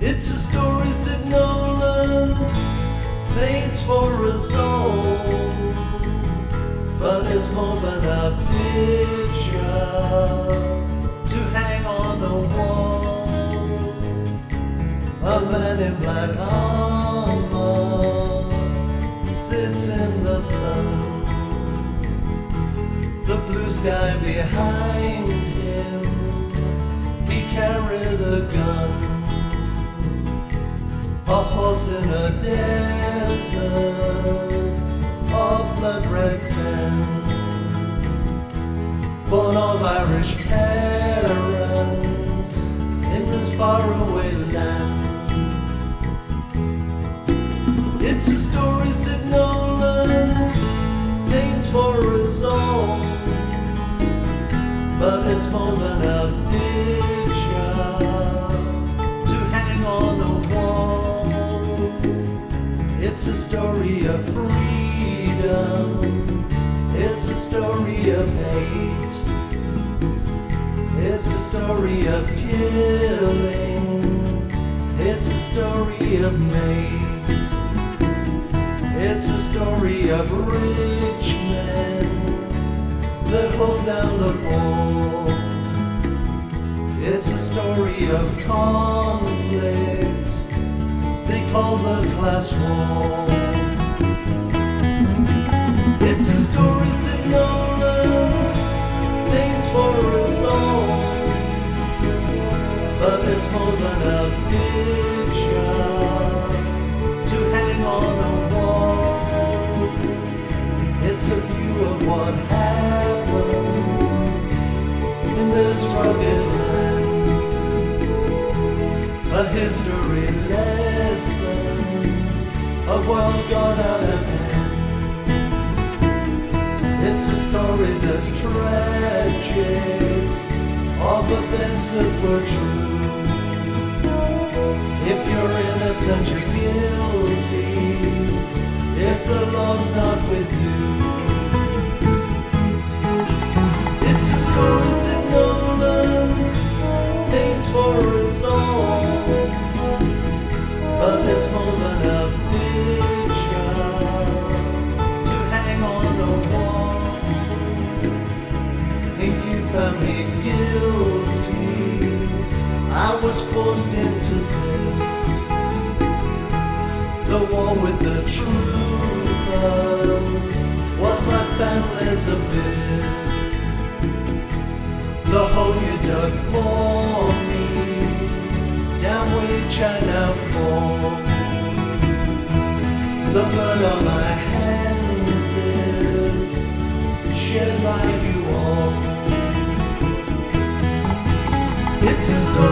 It's a story Sid Nolan paints for us all, but it's more than a picture to hang on a wall. A man in black armor sits in the sun, the blue sky behind him, he carries a gun. A horse in a desert of blood red sand, born of Irish parents in this faraway land. It's a story Sid Nolan paints for us all, but it's more than a picture to hang on a wall. It's a story of freedom, it's a story of hate, it's a story of killing, it's a story of mates, it's a story of rich men that hold down the poor. It's a story of conflict they call the class war. It's a story Sid Nolan paints for us all, but it's more than a picture to hang on a wall. It's a view of what happened in this rugged land, a history lesson of what got out of hand. It's a story that's tragic, of events that were true. If you're innocent, you're guilty, if the law's not with you. It's a story Sid Nolan paints for us all, but it's more than a picture to hang on a wall. And you found me guilty, I was forced into this, the war with the troopers was my family's abyss. The hole you dug for me, down which I now fall. The blood on my hands is shed by you all. It's a story